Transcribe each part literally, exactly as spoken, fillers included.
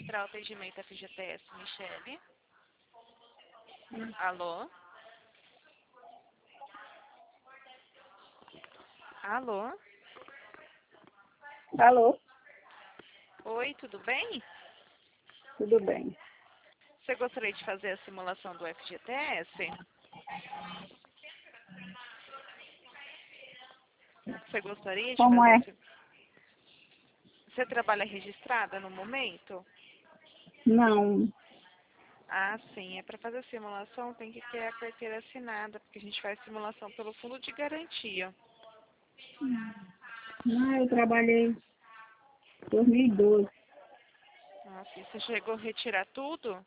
Central Atendimento F G T S, Michele. Alô? Alô? Alô, Oi, tudo bem? tudo bem? Você gostaria de fazer a simulação do F G T S? Você gostaria de Como fazer é? a sim- Você trabalha registrada no momento? Não, Ah, sim. É para fazer a simulação tem que ter a carteira assinada, porque a gente faz simulação pelo fundo de garantia. não, eu trabalhei em dois mil e doze. Ah, sim. Você chegou a retirar tudo?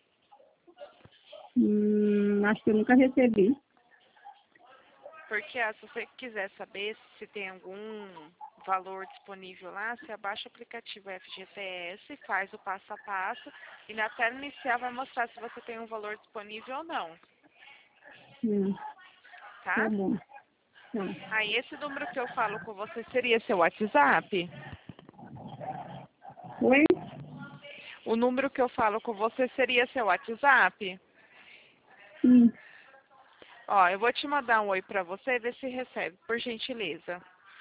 Hum, acho que eu nunca recebi. Porque ah, se você quiser saber se tem algum valor disponível lá, você abaixa o aplicativo F G T S, faz o passo a passo e na tela inicial vai mostrar se você tem um valor disponível ou não, Hum, tá? tá bom. Tá. Aí esse número que eu falo com você seria seu WhatsApp? Oi? O número que eu falo com você seria seu WhatsApp? Sim, Ó, eu vou te mandar um oi pra você, ver se recebe, por gentileza.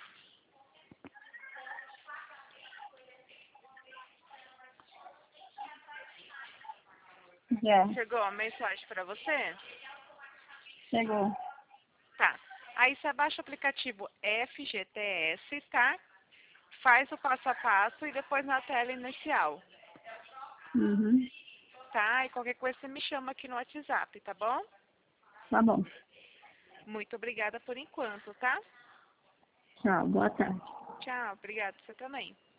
já. Chegou a mensagem pra você? Chegou. Tá. Aí você abaixa o aplicativo F G T S, tá? Faz o passo a passo e depois na tela inicial, Uhum. tá? E qualquer coisa você me chama aqui no WhatsApp, tá bom? Tá bom. Muito obrigada por enquanto, tá? Tchau, boa tarde. Tchau, obrigada você também.